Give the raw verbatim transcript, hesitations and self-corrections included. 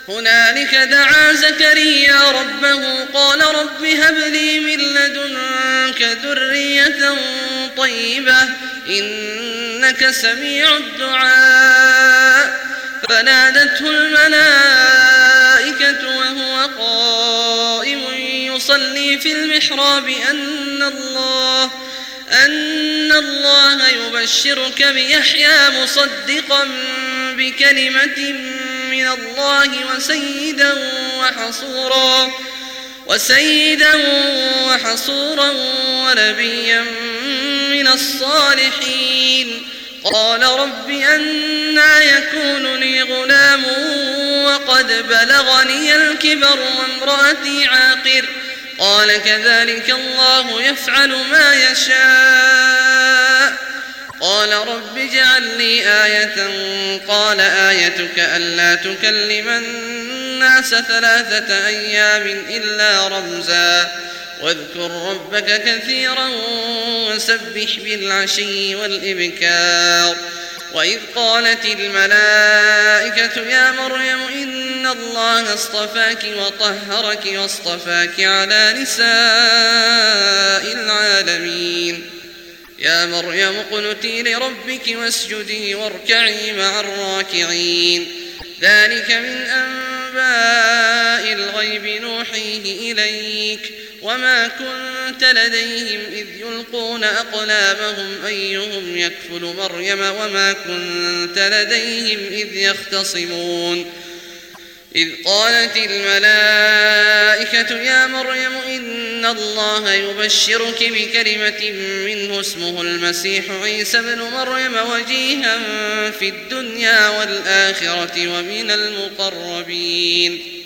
هنالك دعا زكريا ربه قال رب هب لي من لدنك ذرية طيبة إنك سميع الدعاء فنادته الملائكة وهو قائم يصلي في المحراب أن الله أن الله يبشرك بيحيى مصدقا بكلمة من الله وسيدا وحصورا وسيدا وحصورا ونبيا من الصالحين قال رب أنى يكون لي غلام وقد بلغني الكبر وامرأتي عاقر قال كذلك الله يفعل ما يشاء قال رب اجعل لي آية قال آيتك ألا تكلم الناس ثلاثة أيام إلا رمزا واذكر ربك كثيرا وسبح بالعشي والإبكار وإذ قالت الملائكة يا مريم إن الله اصطفاك وطهرك واصطفاك على نساء العالمين يا مريم اقنتي لربك واسجدي واركعي مع الراكعين ذلك من أنباء الغيب نوحيه إليك وما كنت لديهم إذ يلقون أقلامهم أيهم يكفل مريم وما كنت لديهم إذ يختصمون إذ قالت الملائكة يا مريم إن الله يبشرك بكلمة منه اسمه المسيح عيسى ابن مريم وجيها في الدنيا والآخرة ومن المقربين